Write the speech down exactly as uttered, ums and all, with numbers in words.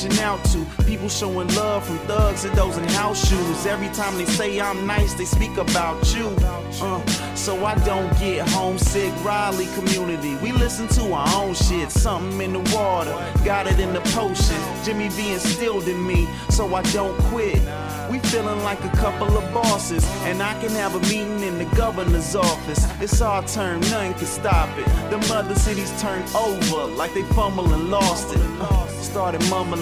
reaching out to. People showing love from thugs and those in house shoes. Every time they say I'm nice, they speak about you. Uh, so I don't get homesick. Raleigh community, we listen to our own shit. Something in the water, got it in the potion. Jimmy V instilled in me, so I don't quit. We feeling like a couple of bosses, and I can have a meeting in the governor's office. It's our turn, nothing can stop it. The mother cities turned over like they fumbled and lost it. Uh, started mumbling.